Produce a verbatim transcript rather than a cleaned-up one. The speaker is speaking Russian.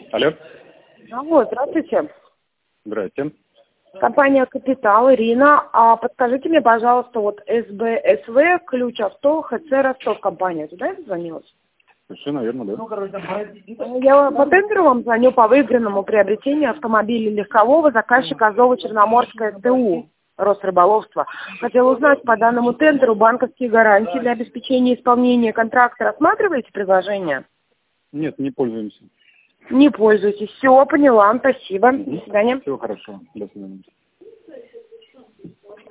Алло. Алло, здравствуйте. Здрасте. Компания «Капитал», Ирина. А подскажите мне, пожалуйста, вот СБСВ, ключ авто, ХЦ Ростов компания. Туда я дозвонилась? Совершенно верно, да. Я по тендеру вам звоню по выигранному приобретению автомобиля легкового заказчика Азово-Черноморская ТУ Росрыболовства. Хотела узнать по данному тендеру банковские гарантии для обеспечения исполнения контракта. Рассматриваете предложение? Нет, не пользуемся. Не пользуйтесь. Все, поняла. Спасибо. До свидания. Всего хорошего. До свидания.